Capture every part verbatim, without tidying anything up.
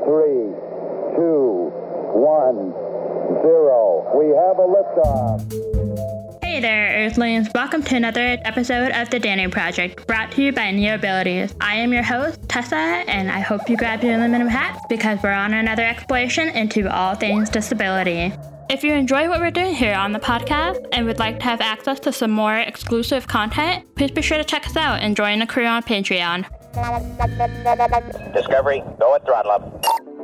three, two, one, zero. We have a liftoff. Hey there, Earthlings. Welcome to another episode of The Danny Project, brought to you by NeoAbilities. I am your host, Tessa, and I hope you grab your aluminum hats because we're on another exploration into all things disability. If you enjoy what we're doing here on the podcast and would like to have access to some more exclusive content, please be sure to check us out and join the crew on Patreon. Discovery, go at throttle up.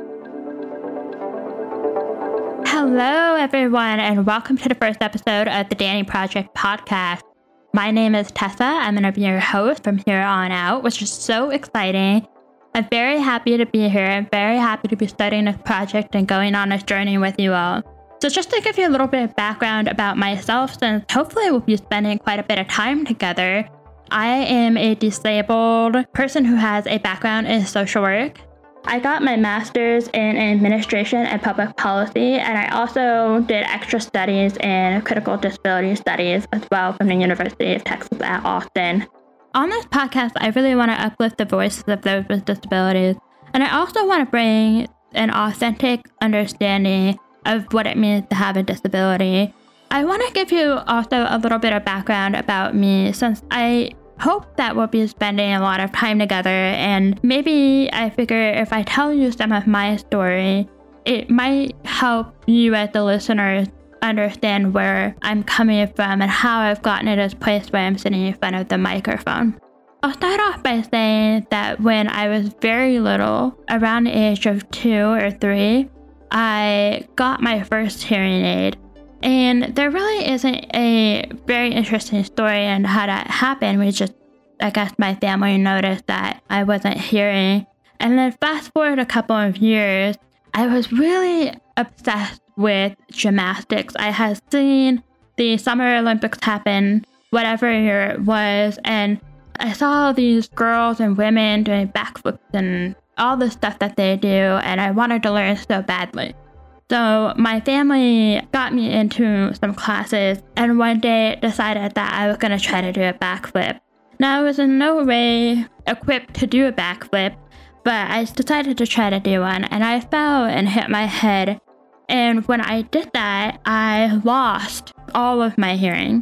Hello, everyone, and welcome to the first episode of the Danny Project podcast. My name is Tessa. I'm going to be your host from here on out, which is so exciting. I'm very happy to be here. I'm very happy to be studying this project and going on this journey with you all. So just to give you a little bit of background about myself, since hopefully we'll be spending quite a bit of time together, I am a disabled person who has a background in social work. I got my master's in administration and public policy, and I also did extra studies in critical disability studies as well from the University of Texas at Austin. On this podcast, I really want to uplift the voices of those with disabilities, and I also want to bring an authentic understanding of what it means to have a disability. I want to give you also a little bit of background about me, since I hope that we'll be spending a lot of time together, and maybe I figure if I tell you some of my story, it might help you as the listeners understand where I'm coming from and how I've gotten to this place where I'm sitting in front of the microphone. I'll start off by saying that when I was very little, around the age of two or three, I got my first hearing aid. And there really isn't a very interesting story on how that happened. We just, I guess my family noticed that I wasn't hearing. And then fast forward a couple of years, I was really obsessed with gymnastics. I had seen the Summer Olympics happen, whatever year it was, and I saw these girls and women doing backflips and all the stuff that they do, and I wanted to learn so badly. So my family got me into some classes, and one day decided that I was going to try to do a backflip. Now I was in no way equipped to do a backflip, but I decided to try to do one, and I fell and hit my head. And when I did that, I lost all of my hearing.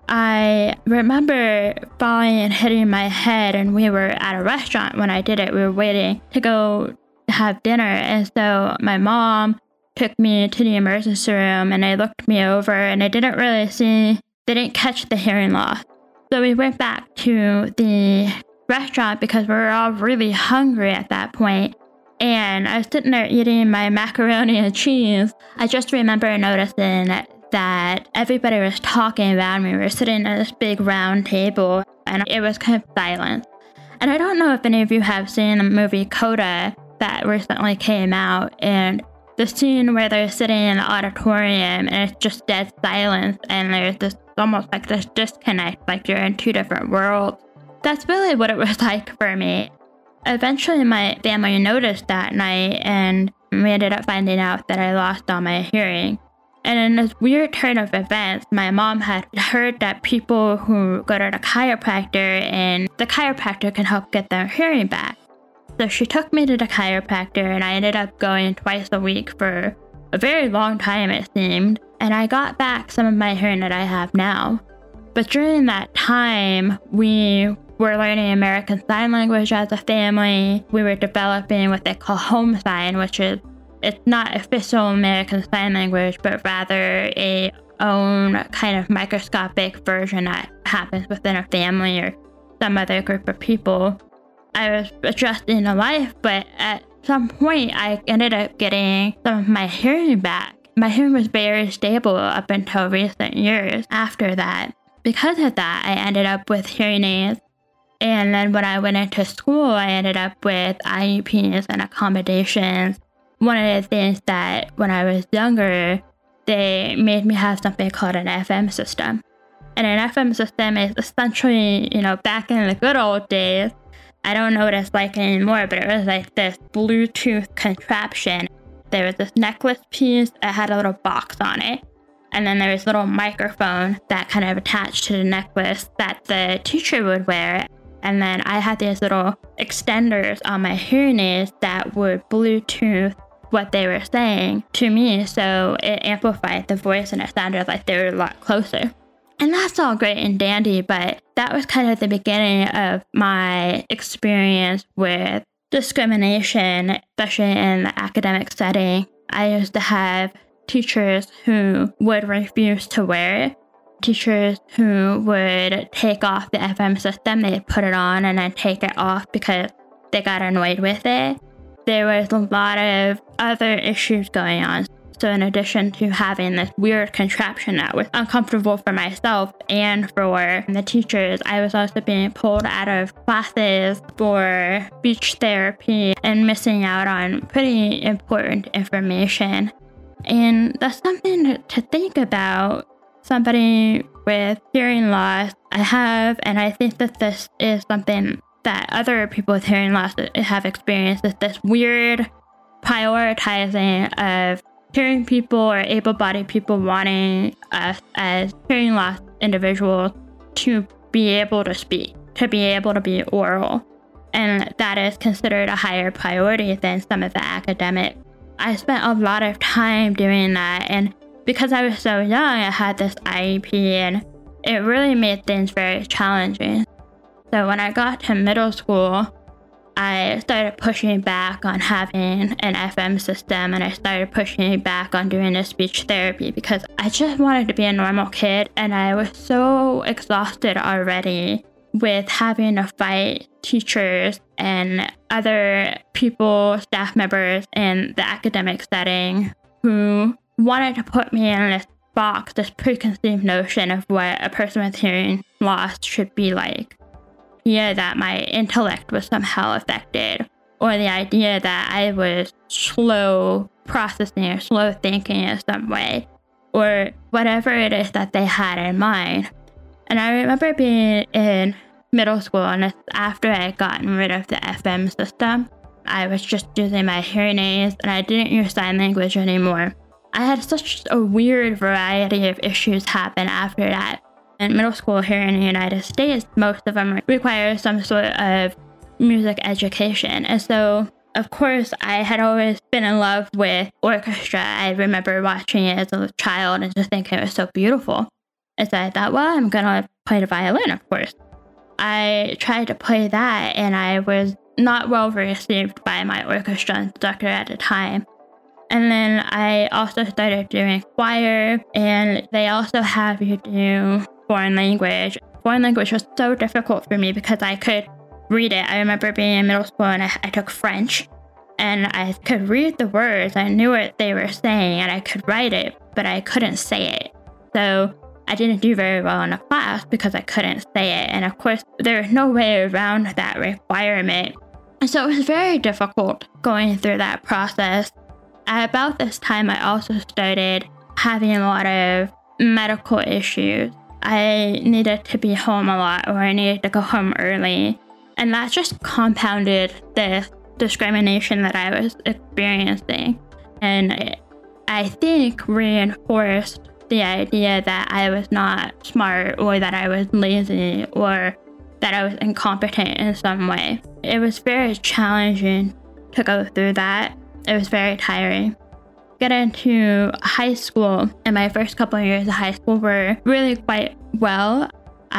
I remember falling and hitting my head, and we were at a restaurant when I did it. We were waiting to go have dinner, and so my mom took me to the emergency room, and they looked me over, and they didn't really see, they didn't catch the hearing loss. So we went back to the restaurant because we were all really hungry at that point, and I was sitting there eating my macaroni and cheese. I just remember noticing that that everybody was talking around me. We were sitting at this big round table, and it was kind of silent. And I don't know if any of you have seen the movie Coda that recently came out, and the scene where they're sitting in the auditorium and it's just dead silence, and there's this almost like this disconnect, like you're in two different worlds. That's really what it was like for me. Eventually my family noticed that night, and we ended up finding out that I lost all my hearing. And in this weird turn of events, my mom had heard that people who go to the chiropractor, and the chiropractor can help get their hearing back. So she took me to the chiropractor, and I ended up going twice a week for a very long time, it seemed. And I got back some of my hearing that I have now. But during that time, we were learning American Sign Language as a family. We were developing what they call home sign, which is, it's not official American Sign Language, but rather a own kind of microscopic version that happens within a family or some other group of people. I was adjusting to life, but at some point I ended up getting some of my hearing back. My hearing was very stable up until recent years after that. Because of that, I ended up with hearing aids. And then when I went into school, I ended up with I E Ps and accommodations. One of the things that when I was younger, they made me have something called an F M system. And an F M system is essentially, you know, back in the good old days, I don't know what it's like anymore, but it was like this Bluetooth contraption. There was this necklace piece that had a little box on it. And then there was a little microphone that kind of attached to the necklace that the teacher would wear. And then I had these little extenders on my hearing aids that would Bluetooth what they were saying to me, so it amplified the voice and it sounded like they were a lot closer. And that's all great and dandy, but that was kind of the beginning of my experience with discrimination, especially in the academic setting. I used to have teachers who would refuse to wear it, teachers who would take off the F M system, they'd put it on and then take it off because they got annoyed with it. There was a lot of other issues going on. So in addition to having this weird contraption that was uncomfortable for myself and for the teachers, I was also being pulled out of classes for speech therapy and missing out on pretty important information. And that's something to think about. Somebody with hearing loss, I have, and I think that this is something that other people with hearing loss have experienced, is this weird prioritizing of hearing people or able-bodied people wanting us as hearing loss individuals to be able to speak, to be able to be oral. And that is considered a higher priority than some of the academic. I spent a lot of time doing that, and because I was so young, I had this I E P, and it really made things very challenging. So when I got to middle school, I started pushing back on having an F M system, and I started pushing back on doing the speech therapy because I just wanted to be a normal kid, and I was so exhausted already with having to fight teachers and other people, staff members in the academic setting who wanted to put me in this box, this preconceived notion of what a person with hearing loss should be like. Yeah, that my intellect was somehow affected, or the idea that I was slow processing or slow thinking in some way, or whatever it is that they had in mind. And I remember being in middle school, and it's after I had gotten rid of the F M system. I was just using my hearing aids, and I didn't use sign language anymore. I had such a weird variety of issues happen after that. In middle school here in the United States, most of them require some sort of music education. And so, of course, I had always been in love with orchestra. I remember watching it as a child and just thinking it was so beautiful. And so I thought, well, I'm going to play the violin, of course. I tried to play that, and I was not well received by my orchestra instructor at the time. And then I also started doing choir, and they also have you do foreign language. Foreign language was so difficult for me because I could read it. I remember being in middle school, and I, I took French, and I could read the words. I knew what they were saying, and I could write it, but I couldn't say it. So I didn't do very well in the class because I couldn't say it. And of course, there's no way around that requirement. And so it was very difficult going through that process. At about this time, I also started having a lot of medical issues. I needed to be home a lot, or I needed to go home early. And that just compounded the discrimination that I was experiencing. And it, I think, reinforced the idea that I was not smart, or that I was lazy, or that I was incompetent in some way. It was very challenging to go through that. It was very tiring. Get into high school, and my first couple of years of high school were really quite well.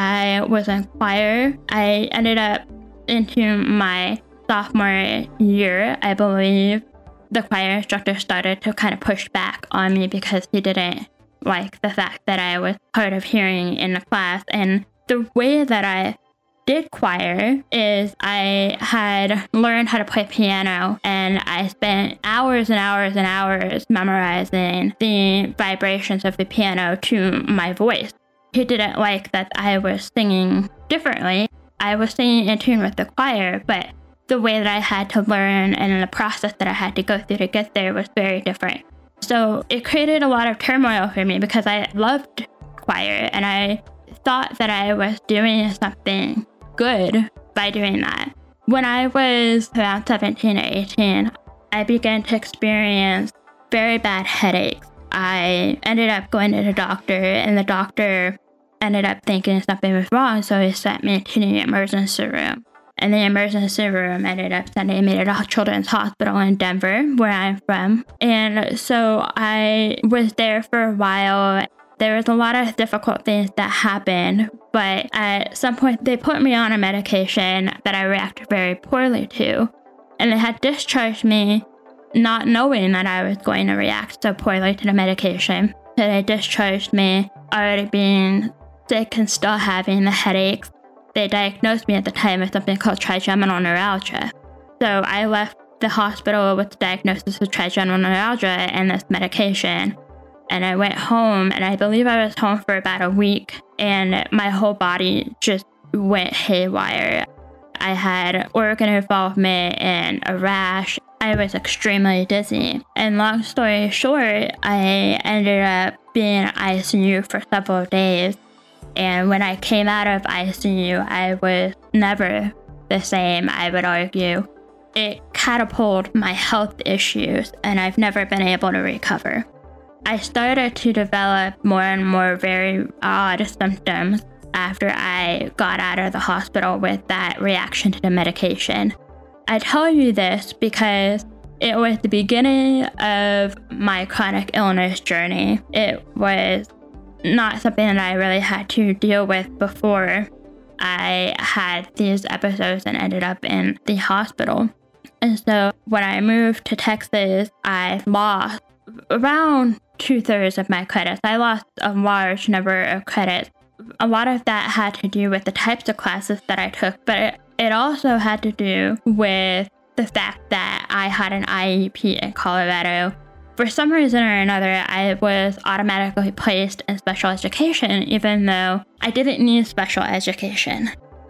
I was in choir. I ended up into my sophomore year, I believe. The choir instructor started to kind of push back on me because he didn't like the fact that I was hard of hearing in the class. And the way that I did choir is I had learned how to play piano, and I spent hours and hours and hours memorizing the vibrations of the piano to my voice. He didn't like that I was singing differently. I was singing in tune with the choir, but the way that I had to learn and the process that I had to go through to get there was very different. So it created a lot of turmoil for me because I loved choir, and I thought that I was doing something good by doing that. When I was around seventeen or eighteen, I began to experience very bad headaches. I ended up going to the doctor, and the doctor ended up thinking something was wrong, so he sent me to the emergency room. And the emergency room ended up sending me to the Children's Hospital in Denver, where I'm from. And so I was there for a while. There was a lot of difficult things that happened, but at some point they put me on a medication that I reacted very poorly to. And they had discharged me not knowing that I was going to react so poorly to the medication. So they discharged me already being sick and still having the headaches. They diagnosed me at the time with something called trigeminal neuralgia. So I left the hospital with the diagnosis of trigeminal neuralgia and this medication. And I went home, and I believe I was home for about a week, and my whole body just went haywire. I had organ involvement and a rash. I was extremely dizzy. And long story short, I ended up being in I C U for several days. And when I came out of I C U, I was never the same, I would argue. It catapulted my health issues, and I've never been able to recover. I started to develop more and more very odd symptoms after I got out of the hospital with that reaction to the medication. I tell you this because it was the beginning of my chronic illness journey. It was not something that I really had to deal with before I had these episodes and ended up in the hospital. And so when I moved to Texas, I lost around two-thirds of my credits. I lost a large number of credits. A lot of that had to do with the types of classes that I took, but it, it also had to do with the fact that I had an I E P in Colorado. For some reason or another, I was automatically placed in special education, even though I didn't need special education.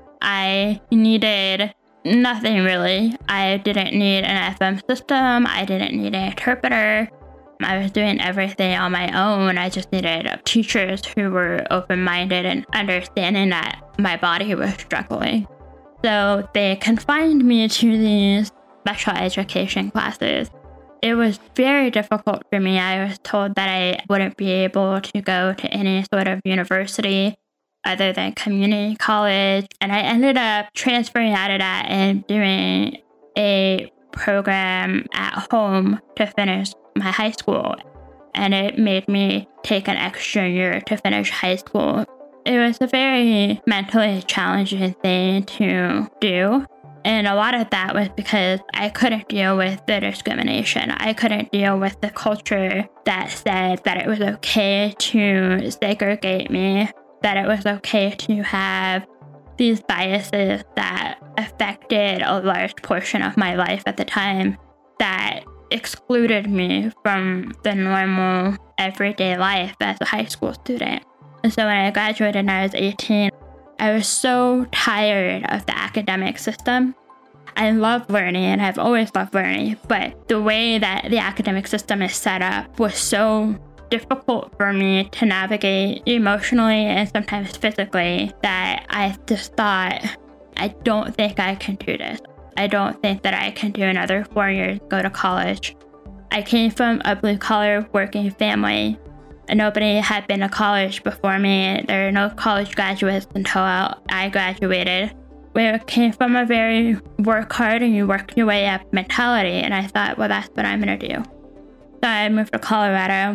I needed nothing really. I didn't need an F M system. I didn't need an interpreter. I was doing everything on my own. I just needed teachers who were open-minded and understanding that my body was struggling. So they confined me to these special education classes. It was very difficult for me. I was told that I wouldn't be able to go to any sort of university other than community college. And I ended up transferring out of that and doing a program at home to finish my high school. And it made me take an extra year to finish high school. It was a very mentally challenging thing to do. And a lot of that was because I couldn't deal with the discrimination. I couldn't deal with the culture that said that it was okay to segregate me, that it was okay to have these biases that affected a large portion of my life at the time, that excluded me from the normal everyday life as a high school student. And so when I graduated and I was eighteen, I was so tired of the academic system. I love learning, and I've always loved learning, but the way that the academic system is set up was so difficult for me to navigate emotionally and sometimes physically that I just thought, I don't think I can do this. I don't think that I can do another four years, go to college. I came from a blue-collar working family, and nobody had been to college before me. There are no college graduates until I graduated. We came from a very work hard and you work your way up mentality, and I thought, well, that's what I'm going to do. So I moved to Colorado.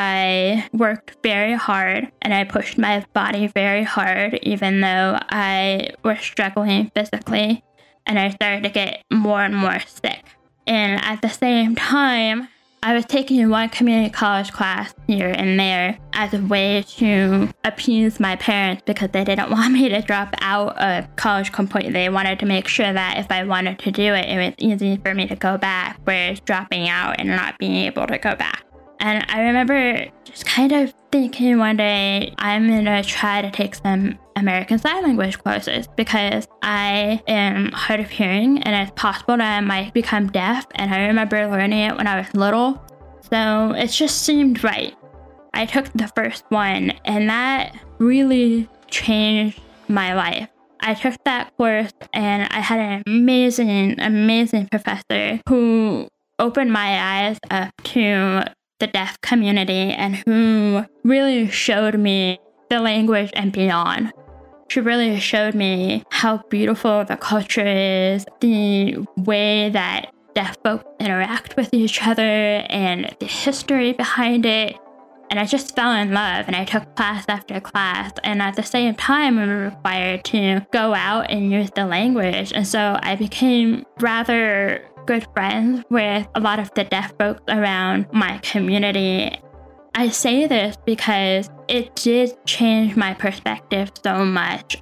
I worked very hard, and I pushed my body very hard, even though I was struggling physically. And I started to get more and more sick. And at the same time, I was taking one community college class here and there as a way to appease my parents because they didn't want me to drop out of college completely. They wanted to make sure that if I wanted to do it, it was easy for me to go back, whereas dropping out and not being able to go back. And I remember just kind of thinking one day, I'm going to try to take some American Sign Language courses because I am hard of hearing and it's possible that I might become deaf. And I remember learning it when I was little. So it just seemed right. I took the first one, and that really changed my life. I took that course and I had an amazing, amazing professor who opened my eyes up to the deaf community and who really showed me the language and beyond. She really showed me how beautiful the culture is, the way that deaf folks interact with each other, and the history behind it. And I just fell in love, and I took class after class. And at the same time, we were required to go out and use the language. And so I became rather good friends with a lot of the deaf folks around my community. I say this because it did change my perspective so much.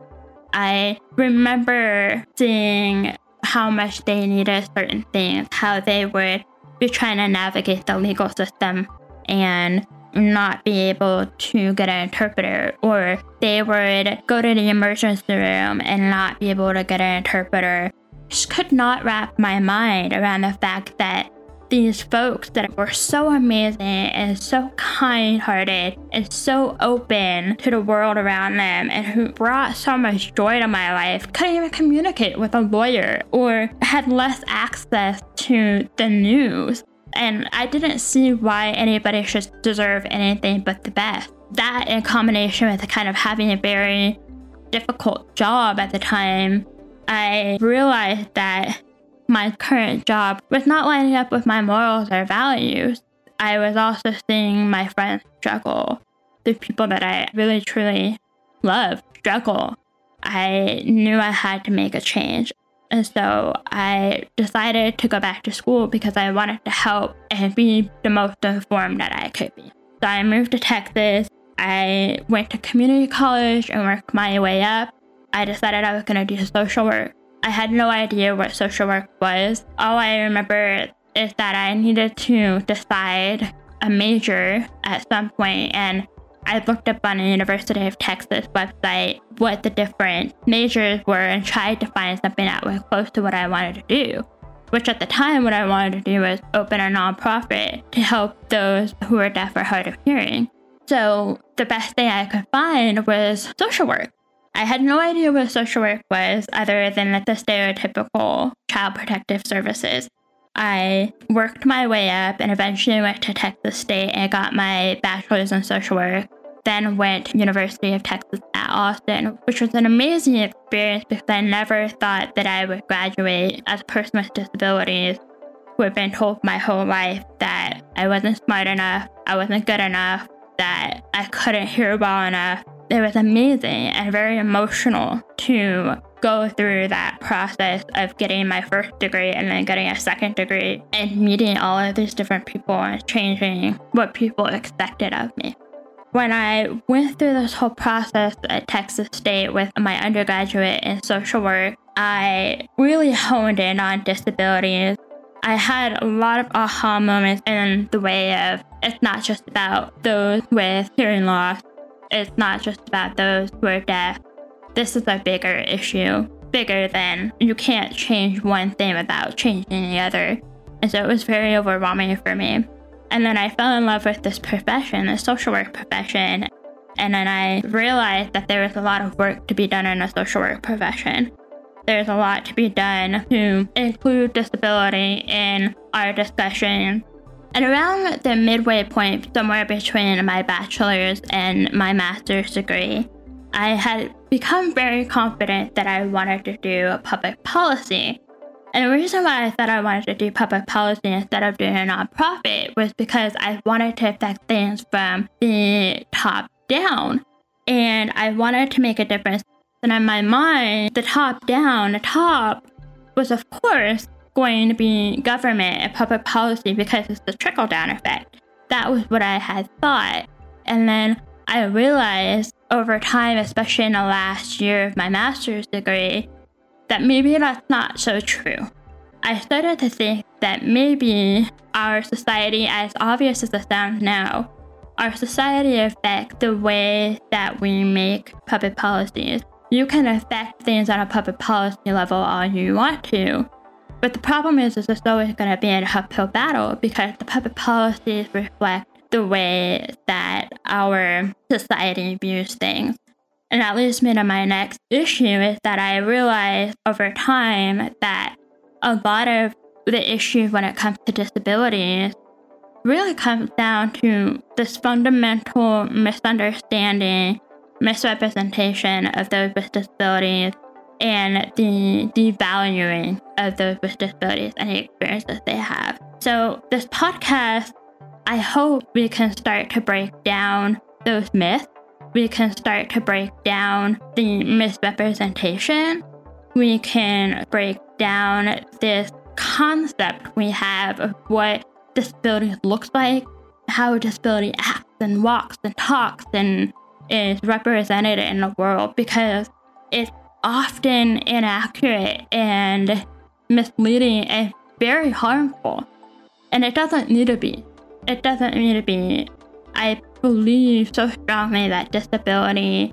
I remember seeing how much they needed certain things, how they would be trying to navigate the legal system and not be able to get an interpreter, or they would go to the emergency room and not be able to get an interpreter. I just could not wrap my mind around the fact that these folks that were so amazing and so kind-hearted and so open to the world around them and who brought so much joy to my life couldn't even communicate with a lawyer or had less access to the news. And I didn't see why anybody should deserve anything but the best. That, in combination with kind of having a very difficult job at the time, I realized that my current job was not lining up with my morals or values. I was also seeing my friends struggle, the people that I really truly love struggle. I knew I had to make a change. And so I decided to go back to school because I wanted to help and be the most informed that I could be. So I moved to Texas. I went to community college and worked my way up. I decided I was going to do social work. I had no idea what social work was. All I remember is that I needed to decide a major at some point, and I looked up on the University of Texas website what the different majors were and tried to find something that was close to what I wanted to do, which at the time what I wanted to do was open a nonprofit to help those who are deaf or hard of hearing. So the best thing I could find was social work. I had no idea what social work was other than the stereotypical child protective services. I worked my way up and eventually went to Texas State and got my bachelor's in social work, then went to University of Texas at Austin, which was an amazing experience because I never thought that I would graduate as a person with disabilities who had been told my whole life that I wasn't smart enough, I wasn't good enough, that I couldn't hear well enough. It was amazing and very emotional to go through that process of getting my first degree and then getting a second degree and meeting all of these different people and changing what people expected of me. When I went through this whole process at Texas State with my undergraduate in social work, I really honed in on disabilities. I had a lot of aha moments in the way of it's not just about those with hearing loss. It's not just about those who are deaf. This is a bigger issue, bigger than you can't change one thing without changing the other. And so it was very overwhelming for me. And then I fell in love with this profession, the social work profession. And then I realized that there was a lot of work to be done in the social work profession. There's a lot to be done to include disability in our discussion. And around the midway point, somewhere between my bachelor's and my master's degree, I had become very confident that I wanted to do public policy. And the reason why I thought I wanted to do public policy instead of doing a nonprofit was because I wanted to affect things from the top down. And I wanted to make a difference. And in my mind, the top down, the top was, of course, going to be government and public policy because it's the trickle-down effect. That was what I had thought. And then I realized over time, especially in the last year of my master's degree, that maybe that's not so true. I started to think that maybe our society, as obvious as it sounds now, our society affects the way that we make public policies. You can affect things on a public policy level all you want to, but the problem is, is it's always going to be an uphill battle because the public policies reflect the way that our society views things. And that leads me to my next issue is that I realized over time that a lot of the issues when it comes to disabilities really comes down to this fundamental misunderstanding misrepresentation of those with disabilities and the devaluing of those with disabilities and the experiences they have. So this podcast, I hope we can start to break down those myths. We can start to break down the misrepresentation. We can break down this concept we have of what disability looks like, how disability acts and walks and talks and is represented in the world, because it's often inaccurate and misleading and very harmful. And it doesn't need to be. It doesn't need to be. I believe so strongly that disability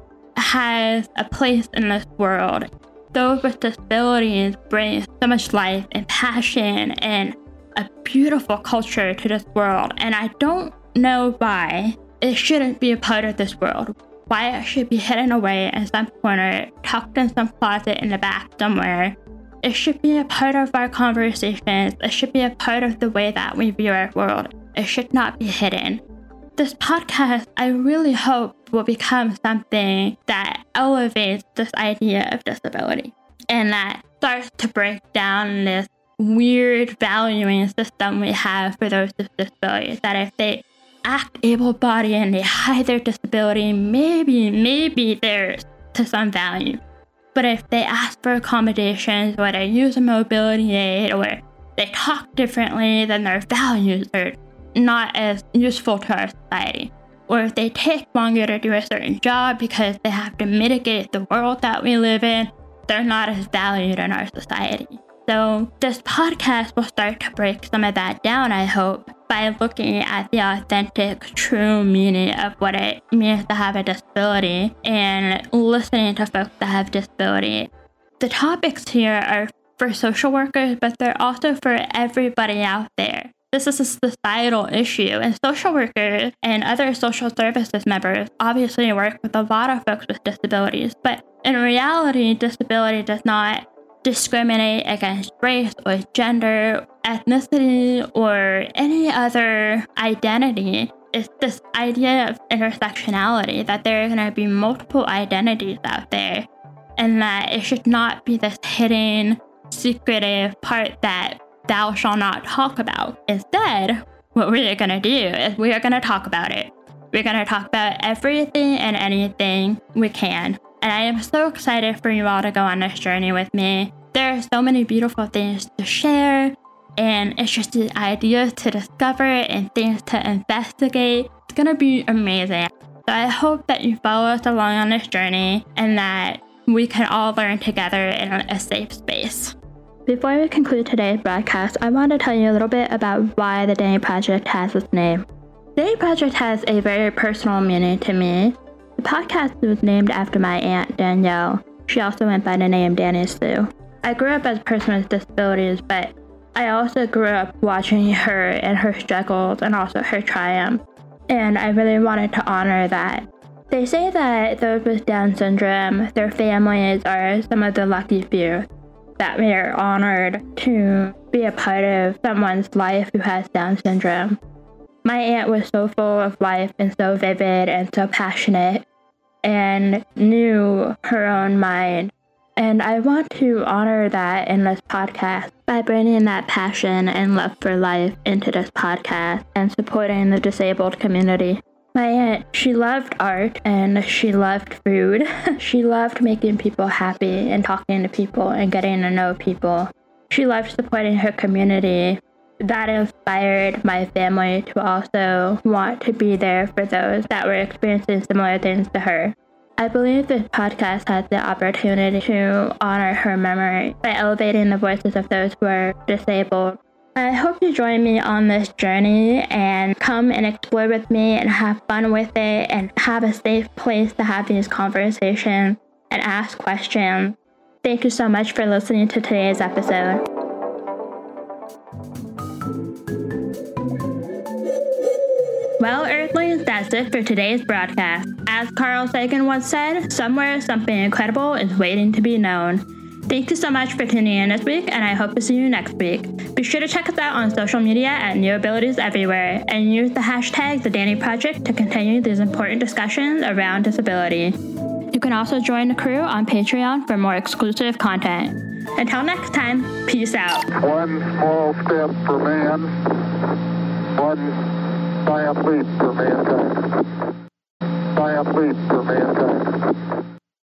has a place in this world. Those with disabilities bring so much life and passion and a beautiful culture to this world. And I don't know why it shouldn't be a part of this world. Why it should be hidden away in some corner, tucked in some closet in the back somewhere. It should be a part of our conversations. It should be a part of the way that we view our world. It should not be hidden. This podcast, I really hope, will become something that elevates this idea of disability and that starts to break down this weird valuing system we have for those with disabilities. That if they act able-bodied and they hide their disability, maybe, maybe there's to some value. But if they ask for accommodations, or they use a mobility aid, or they talk differently, then their values are not as useful to our society. Or if they take longer to do a certain job because they have to mitigate the world that we live in, they're not as valued in our society. So this podcast will start to break some of that down, I hope, by looking at the authentic, true meaning of what it means to have a disability and listening to folks that have disability. The topics here are for social workers, but they're also for everybody out there. This is a societal issue, and social workers and other social services members obviously work with a lot of folks with disabilities, but in reality, disability does not discriminate against race or gender, ethnicity, or any other identity. It's this idea of intersectionality, that there are going to be multiple identities out there, and that it should not be this hidden, secretive part that thou shalt not talk about. Instead, what we are going to do is we are going to talk about it. We're going to talk about everything and anything we can. And I am so excited for you all to go on this journey with me. There are so many beautiful things to share and interesting ideas to discover and things to investigate. It's going to be amazing. So I hope that you follow us along on this journey and that we can all learn together in a safe space. Before we conclude today's broadcast, I want to tell you a little bit about why the Danny Project has its name. The Danny Project has a very personal meaning to me. The podcast was named after my aunt, Danielle. She also went by the name Danny Sue. I grew up as a person with disabilities, but I also grew up watching her and her struggles and also her triumph. And I really wanted to honor that. They say that those with Down syndrome, their families are some of the lucky few, that we are honored to be a part of someone's life who has Down syndrome. My aunt was so full of life and so vivid and so passionate and knew her own mind. And I want to honor that in this podcast by bringing that passion and love for life into this podcast and supporting the disabled community. My aunt, she loved art and she loved food. She loved making people happy and talking to people and getting to know people. She loved supporting her community. That inspired my family to also want to be there for those that were experiencing similar things to her. I believe this podcast has the opportunity to honor her memory by elevating the voices of those who are disabled. I hope you join me on this journey and come and explore with me and have fun with it and have a safe place to have these conversations and ask questions. Thank you so much for listening to today's episode. Well, Earthlings, that's it for today's broadcast. As Carl Sagan once said, somewhere something incredible is waiting to be known. Thank you so much for tuning in this week, and I hope to see you next week. Be sure to check us out on social media at New Abilities Everywhere, and use the hashtag The Danny Project to continue these important discussions around disability. You can also join the crew on Patreon for more exclusive content. Until next time, peace out. One small step for man, one giant leap for mankind. Giant leap for mankind.